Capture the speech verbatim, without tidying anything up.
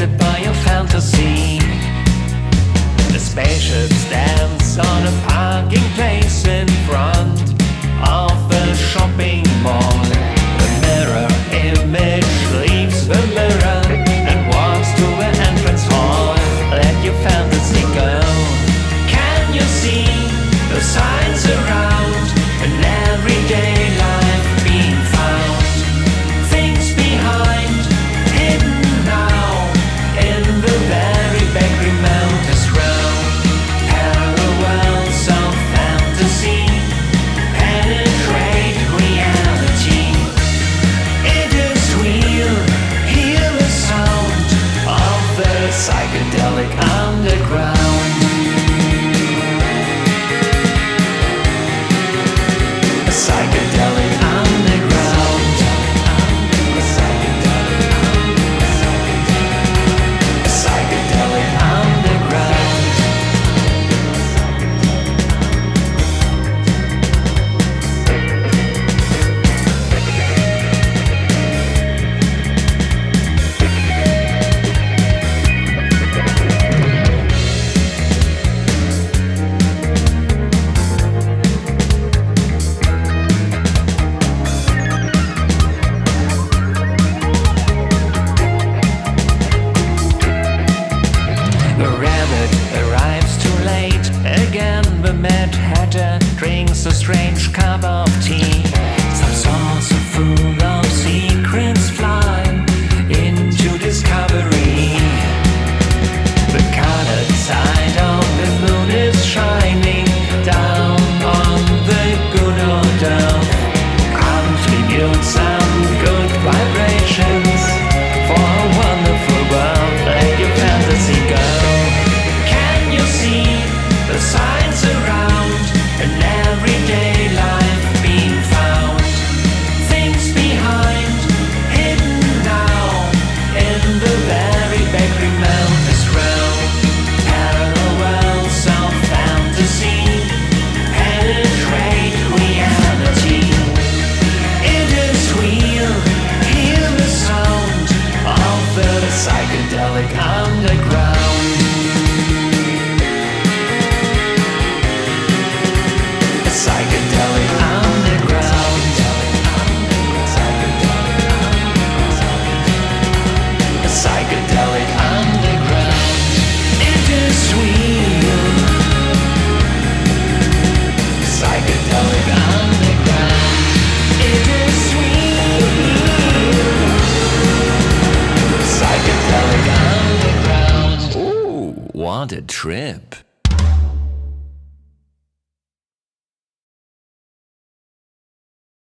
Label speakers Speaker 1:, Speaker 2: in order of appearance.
Speaker 1: attracted by your fantasy. The spaceship stands on a parking place in front of a shopping mall. The mirror image leaves the mirror and walks to an entrance hall. Let your fantasy go. Can you see the signs around an everyday life being found? Things behind, hidden now in the very bakery mountains round. Parallels of fantasy penetrate reality. It is real, hear the sound of the psychedelic underground. A psychedelic underground. A psychedelic, a psychedelic underground. The rabbit arrives too late again. The Mad Hatter drinks a strange cup of tea. Some saucer full of secrets fly into discovery. The colored side of the moon is shining down on the good old earth. Contribute some good vibrations for a wonderful world. Let your fantasy go. Can you see the signs around an everyday life being found? Things behind, hidden now in the very bakery mountains round. Parallels of fantasy penetrate reality. It is real, hear the sound of the psychedelic underground. A psychedelic underground. A psychedelic underground. It is real. Psychedelic underground. It is real. Psychedelic underground. Ooh, what a trip.